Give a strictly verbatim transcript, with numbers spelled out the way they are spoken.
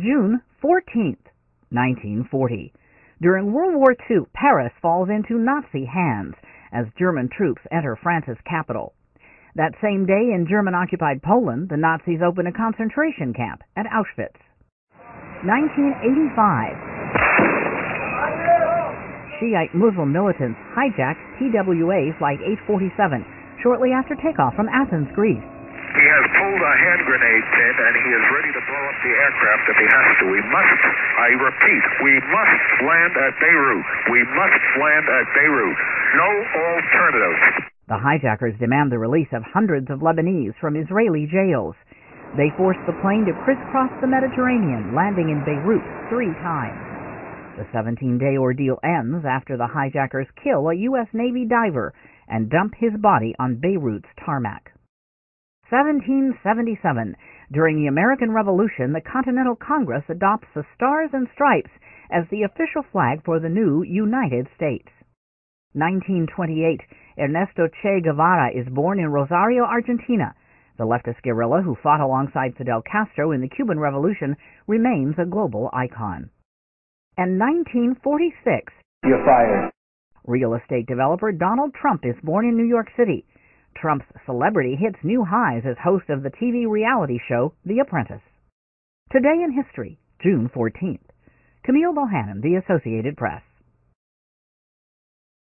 June fourteenth, nineteen forty. During World War Two, Paris falls into Nazi hands as German troops enter France's capital. That same day in German-occupied Poland, the Nazis open a concentration camp at Auschwitz. nineteen eighty-five. Shiite Muslim militants hijacked T W A Flight eight forty-seven shortly after takeoff from Athens, Greece. He has pulled a hand grenade pin, and he is ready to blow up the aircraft if he has to. We must, I repeat, we must land at Beirut. We must land at Beirut. No alternative. The hijackers demand the release of hundreds of Lebanese from Israeli jails. They force the plane to crisscross the Mediterranean, landing in Beirut three times. The seventeen-day ordeal ends after the hijackers kill a U S Navy diver and dump his body on Beirut's tarmac. seventeen seventy-seven. During the American Revolution, the Continental Congress adopts the Stars and Stripes as the official flag for the new United States. nineteen twenty-eight. Ernesto Che Guevara is born in Rosario, Argentina. The leftist guerrilla who fought alongside Fidel Castro in the Cuban Revolution remains a global icon. And nineteen forty-six. You're fired. Real estate developer Donald Trump is born in New York City. Trump's celebrity hits new highs as host of the T V reality show The Apprentice. Today in History, June fourteenth. Camille Bohannon, The Associated Press.